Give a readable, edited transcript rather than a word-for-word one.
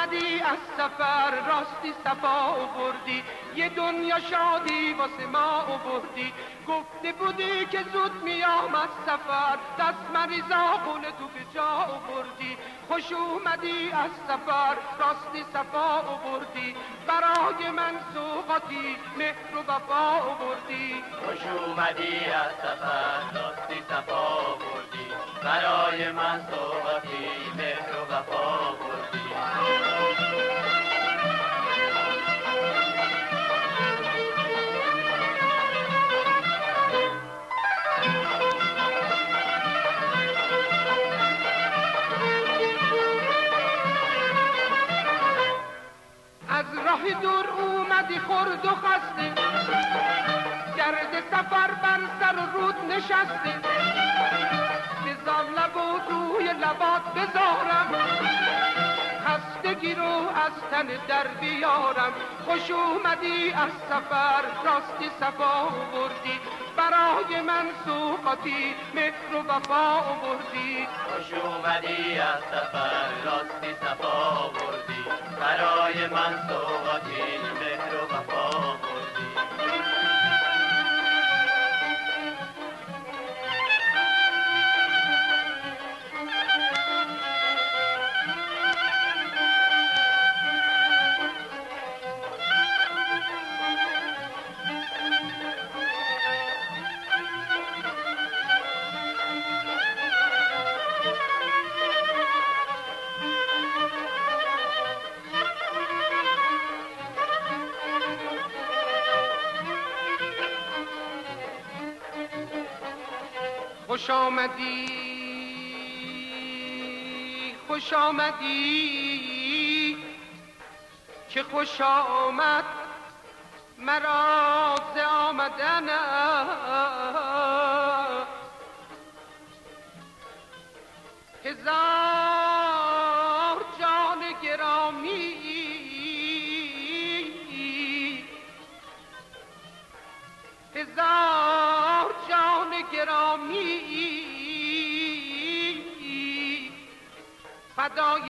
اومدی از سفر راستی صفا آوردی، یه دنیا شادی واسه ما آوردی. گفته بودی که زود میام از سفر، دست مریضا خونه تو به جا آوردی. خوش اومدی از سفر راستی صفا آوردی، برای من سوغاتی مهر و وفا آوردی. خوش اومدی از سفر راستی صفا آوردی، برای من سوغاتی مهر و وفا آوردی. از راه دور اومدی خرد و خسته، گرد سفر بر سر و رود نشسته. بذار لب و روی لبات بذارم، خستگی رو از تن در بیارم. خوش اومدی از سفر راستی صفا آوردی، برای من سوغاتی مهر و وفا آوردی. خوش اومدی از سفر راستی صفا آوردی، برای من سوغاتی مهر و وفا آوردی. خوش آمدی خوش آمدی که خوش آمد مرا ز آمدنت. هزار جان گرامی هزار جان گرامی فدای